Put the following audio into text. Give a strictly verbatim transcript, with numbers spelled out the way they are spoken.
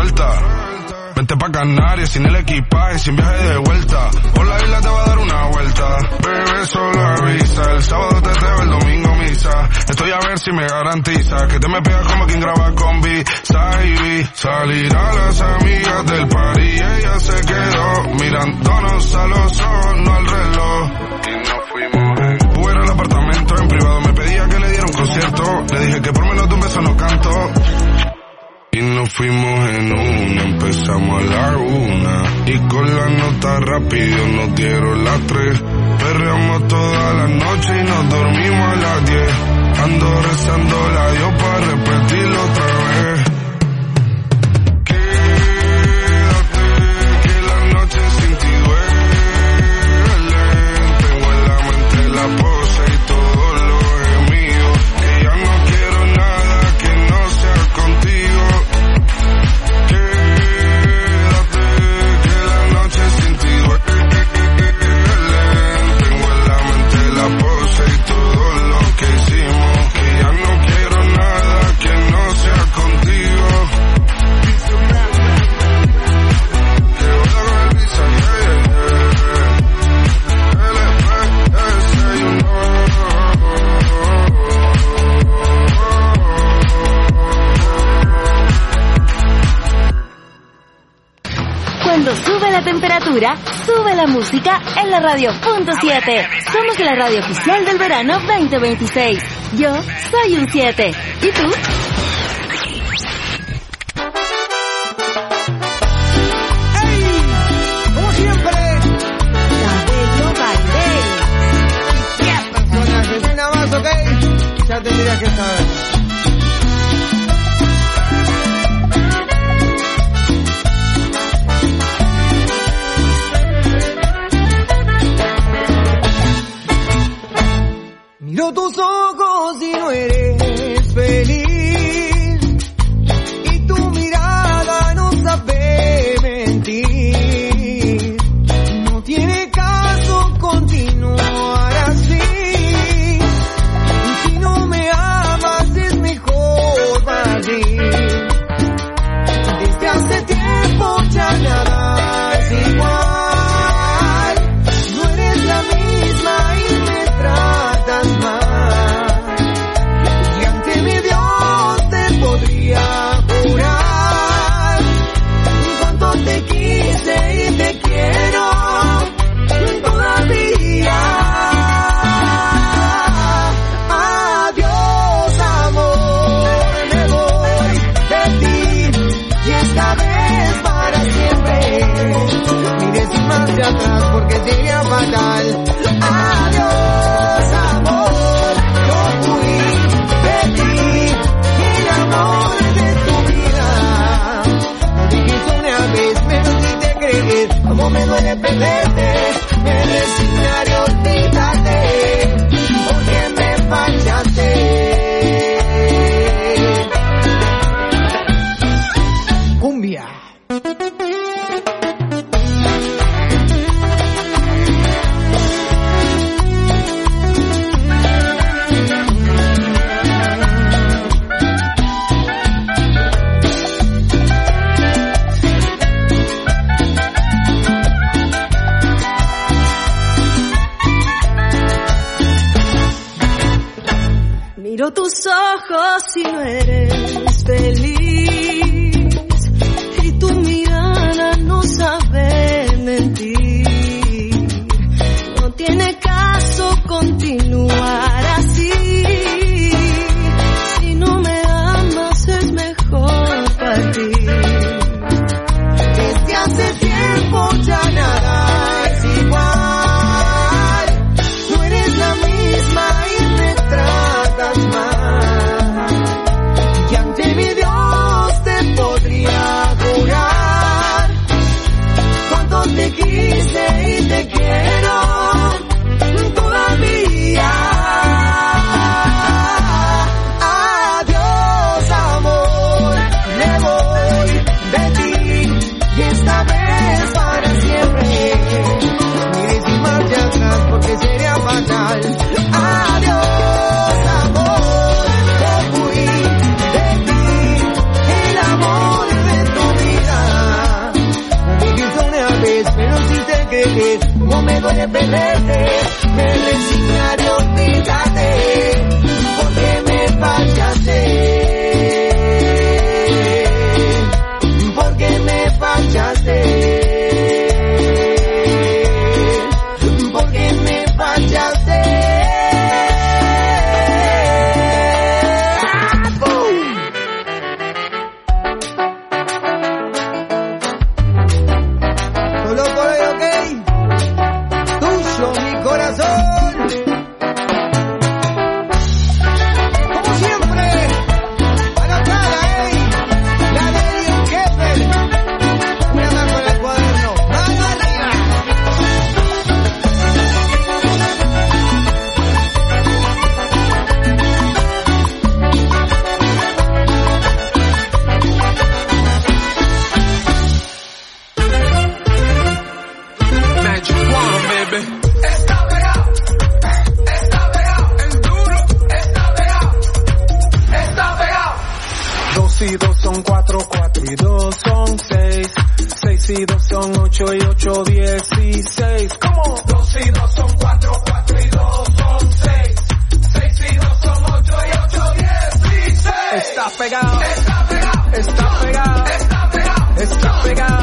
suelta. Vente pa' Canarias sin el equipaje, sin viaje de vuelta. Por la isla te va a dar una vuelta. Bebé, solo avisa. El sábado te teo, el domingo misa. Estoy a ver si me garantiza que te me pegas como quien graba con B. Saibi, salir a las amigas del party y ella se quedó mirándonos a los ojos, no al reloj. Y nos fuimos en Uber al apartamento en privado. Me pedía que le diera un concierto. Le dije que por menos de un beso no canto. Y nos fuimos en una, empezamos a la una. Y con la nota rápido nos dieron las tres. Perreamos toda la noche y nos dormimos a las diez. Ando rezando la Dios para repetirlo otra vez. Quédate, que la noche sin ti duele. Tengo en la mente la pose y todo lo gemido. Que ya no quiero nada que no sea contigo. Quédate, que la noche sin ti duele. Tengo en la mente la pose y todo lo que hicimos. Que ya no quiero nada que no sea contigo. Que voy a coger visa, yeah, yeah. L P S, you know. Cuando sube la temperatura, sube la música en la radio punto siete. Somos la radio oficial del verano veinte veintiséis. Yo soy un siete. ¿Y tú? ¡Ey! Como siempre, Cabello Bailey. diez personas que nada más, ¿ok? Ya tendrías que saber. Miro tus ojos y no eres feliz, y tu mirada no sabe mentir. No tiene caso continuar así. Si no me amas es mejor partir. Desde hace tiempo ya nada es igual. No eres la misma y me tratas mal. Y ante mi Dios te podría jurar cuánto te quise y te quiero todavía. Adiós, amor, me voy de ti y esta vez para siempre. Mires más hacia atrás porque sería fatal. Adiós, amor, yo fui de ti, el amor de tu vida. Lo dijiste una vez, pero si te crees, como me duele perderte, me resignaré a olvidarte, porque me fallaste. Cumbia. Miro tus ojos y no eres feliz, y tu mirada no sabe mentir. No tiene caso continuar así. Si no me amas es mejor partir. Desde hace tiempo ya nada es igual. No eres la misma y me tratas mal. Y que perderte, me resignaré, olvídate, porque me fallaste. Porque me fallaste. Porque me fallaste. Solo por hoy, ok. Tuyo mi corazón. Como siempre, a la cara, ey. La de Dios Kepler. Una mano en el cuaderno. Mano arriba. Magic One, baby. Está pegado, está pegado, el duro, está pegado, está pegado. Dos y dos son cuatro, cuatro y dos son seis, seis y dos son ocho y ocho dieciséis. ¿Cómo? Dos y dos son cuatro, cuatro y dos son seis, seis y dos son ocho y ocho dieciséis. Está pegado, está pegado, está pegado, está pegado, está pegado.